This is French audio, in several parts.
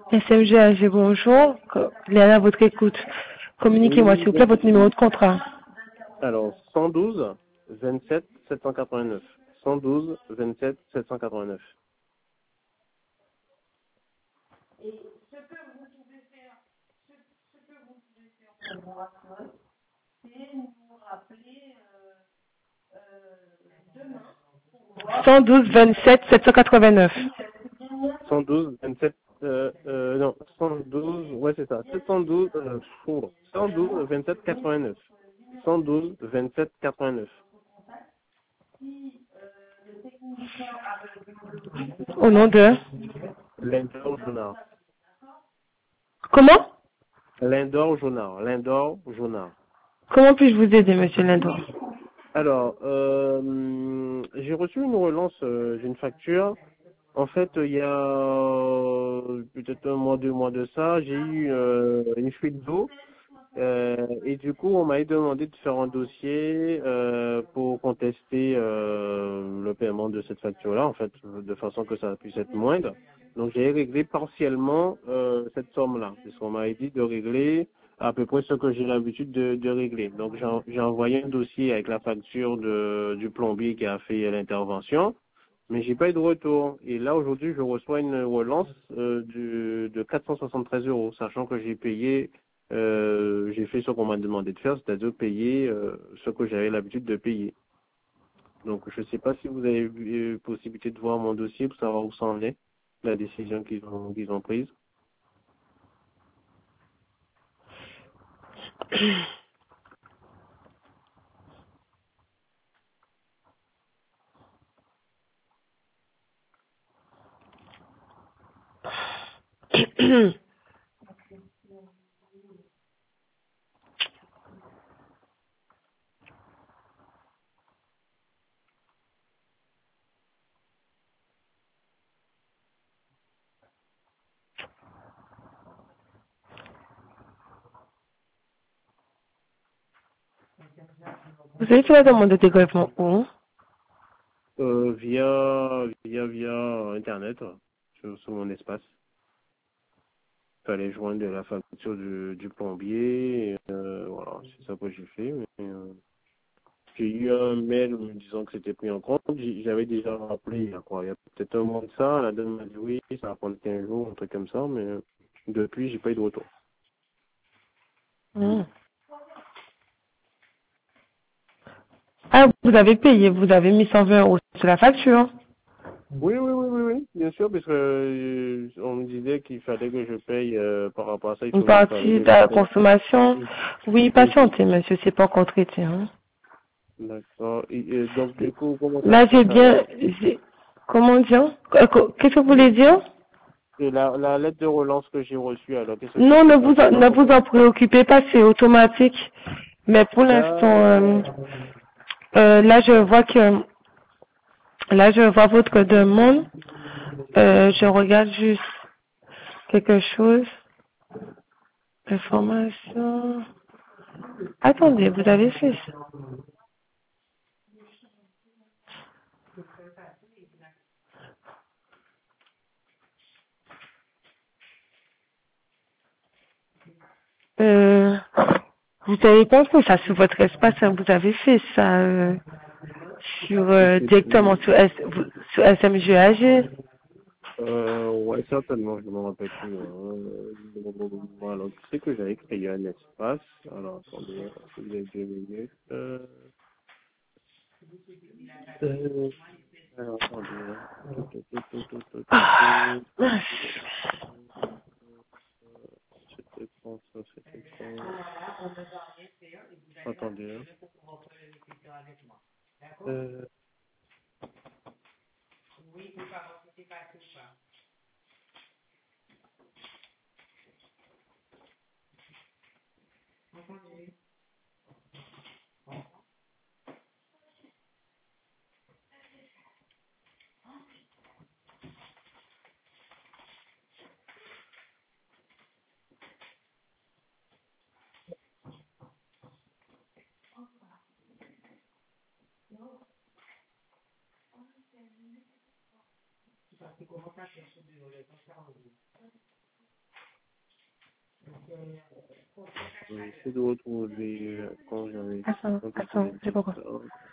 SMGAG, bonjour. Léana, à votre écoute. Communiquez-moi, s'il Oui, vous plaît, votre numéro de contrat. alors 112 27 789. 112 27 789. Cent douze vingt-sept 789. 112 27 non 112 ouais c'est ça 712 112 27 89. 112 27 89. Au nom de... Lindor Jonard. Comment? Lindor Jonard. Lindor Jonard. Comment puis-je vous aider, monsieur Lindo? Alors, j'ai reçu une relance d'une facture. En fait, il y a peut-être un mois, 2 mois de ça, j'ai eu une fuite d'eau. Et du coup, on m'a demandé de faire un dossier pour contester le paiement de cette facture-là, en fait, de façon que ça puisse être moindre. Donc, j'ai réglé partiellement cette somme-là, parce qu'on m'avait dit de régler à peu près ce que j'ai l'habitude de régler. Donc, j'ai envoyé un dossier avec la facture du plombier qui a fait l'intervention, mais j'ai pas eu de retour. Et là, aujourd'hui, je reçois une relance de 473 €, sachant que j'ai fait ce qu'on m'a demandé de faire, c'est-à-dire payer ce que j'avais l'habitude de payer. Donc, je ne sais pas si vous avez eu possibilité de voir mon dossier pour savoir où ça en est, la décision qu'ils ont prise. Vous avez fait la demande de dégrèvement où? Via Internet, sur mon espace. Il fallait joindre la facture du plombier, voilà, c'est ça que j'ai fait. Mais, j'ai eu un mail me disant que c'était pris en compte. J'avais déjà rappelé il y a peut-être un mois de ça. La dame m'a dit oui, ça va prendre 15 jours, un truc comme ça, mais depuis, j'ai pas eu de retour. Hmm. Ah, vous avez payé, vous avez mis 120 € sur la facture. Oui, bien sûr, parce que on me disait qu'il fallait que je paye par rapport à ça, Une il fallait partie que de je la paye. consommation. Oui, Oui, c'est patientez, monsieur, c'est pas encore traité. Hein. d'accord. Et donc, du coup, comment ça Là, se j'ai passe alors? bien... Comment dire? Qu'est-ce que vous voulez dire? Et la lettre de relance que j'ai reçue, alors, qu'est-ce qui Non, s'est passé dans ne cette vous en lettre? préoccupez pas, c'est automatique. Mais pour l'instant, là, je vois que... Là, je vois votre demande. Je regarde juste quelque chose. Information. Attendez, vous avez fait ça. Vous avez pas fait ça sur votre espace, hein, vous avez fait ça sur directement sur SMGAG. Ouais, certainement, je ne me rappelle plus. Alors, tu sais que j'avais créé un espace. Alors, attendez, si vous avez 2 minutes. Euh, alors, attendez. Ah, mince. C'était quand ça? C'était quand? Attendez. Euh, J'essaie de retrouver quand j'avais Attends, j'ai fait pas compris. ça.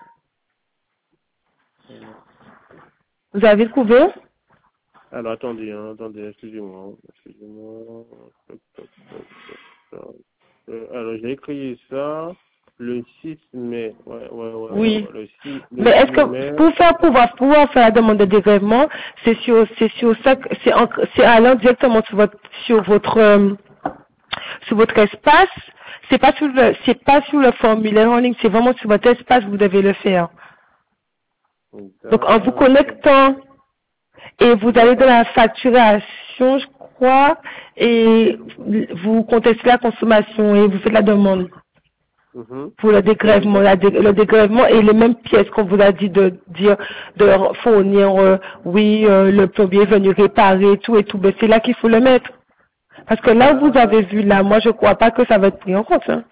Vous avez trouvé? Alors, attendez, hein, attendez, excusez-moi. Toc, toc, toc, toc, toc. Alors, j'ai écrit ça le 6 mai. Oui. Le 6, Mais le est-ce 6 que mai. pouvoir faire la demande de dégrèvement, c'est sur ça, c'est allant directement sur votre espace. C'est pas sur le formulaire en ligne, c'est vraiment sur votre espace que vous devez le faire. Donc en vous connectant et vous allez dans la facturation, je crois, et vous contestez la consommation et vous faites la demande pour le dégrèvement. Le dégrèvement et les mêmes pièces qu'on vous a dit de fournir, oui, le plombier est venu réparer tout et tout, ben c'est là qu'il faut le mettre. Parce que là où vous avez vu là, moi je crois pas que ça va être pris en compte. Hein.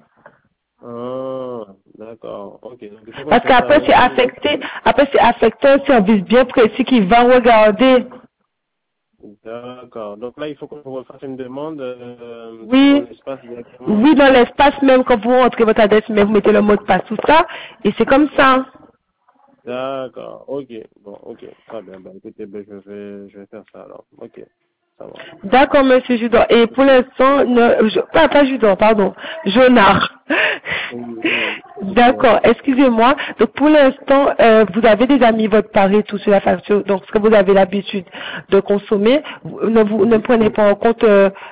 D'accord. Ok. Donc, il faut qu'on Parce fasse ça. qu'après c'est affecté un service bien précis qui va regarder. D'accord. Donc là, il faut qu'on refasse une demande dans Oui, l'espace directement. oui, dans l'espace même, quand vous rentrez votre adresse, mais vous mettez le mot de passe, tout ça, et c'est comme ça. D'accord. Ok. Bon, ok. Très bien. Ben, écoutez, ben, je vais faire ça alors. Ok. Ça va. D'accord, monsieur Judor. Et pour l'instant, pas Judor, pardon, Jonard. Oui. D'accord, excusez-moi. Donc pour l'instant, vous avez déjà mis votre pari tout sur la facture, donc ce que vous avez l'habitude de consommer, vous ne prenez pas en compte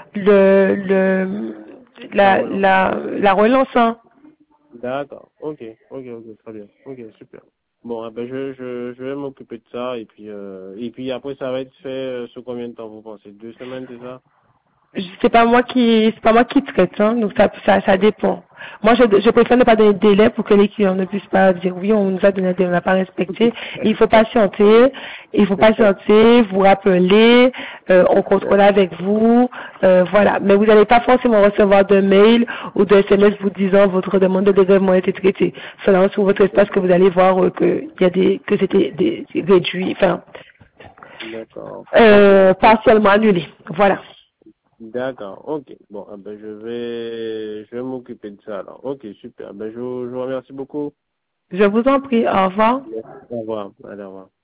le La relance. la relance. Hein. D'accord. Ok. Très bien. Ok, super. Bon, ben, je vais m'occuper de ça et puis après, ça va être fait sous combien de temps vous pensez? 2 semaines, c'est ça? C'est pas moi qui traite, hein, donc ça dépend. Moi, je préfère ne pas donner de délai pour que les clients ne puissent pas dire oui, on nous a donné un délai, on n'a pas respecté. Il faut patienter, vous rappeler, on contrôle avec vous, voilà. Mais vous n'allez pas forcément recevoir de mail ou de SMS vous disant votre demande de dégrèvement a été traitée. C'est là sur votre espace que vous allez voir que c'était réduit, enfin, D'accord. Ok. partiellement annulé. Voilà. D'accord, ok. Bon, ben je vais m'occuper de ça alors. Ok, super. Ben je vous remercie beaucoup. Je vous en prie, au revoir. Au revoir. Allez, au revoir.